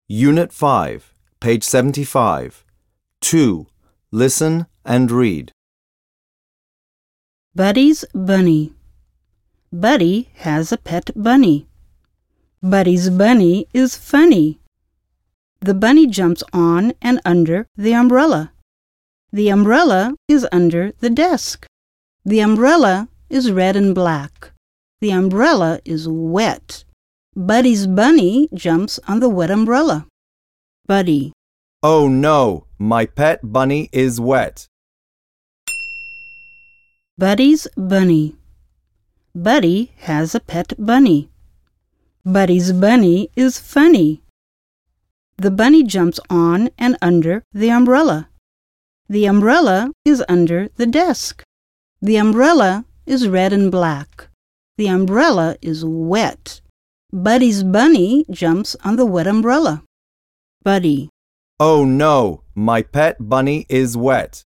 Unit 5, page 75. 2. Listen and read. Buddy's bunny. Buddy has a pet bunny. Buddy's bunny is funny. The bunny jumps on and under the umbrella. The umbrella is under the desk. The umbrella is red and black. The umbrella is wet. Buddy's bunny jumps on the wet umbrella. Buddy. Oh no, my pet bunny is wet. Buddy's bunny. Buddy has a pet bunny. Buddy's bunny is funny. The bunny jumps on and under the umbrella. The umbrella is under the desk. The umbrella is red and black. The umbrella is wet. Buddy's bunny jumps on the wet umbrella. Buddy. Oh no, my pet bunny is wet.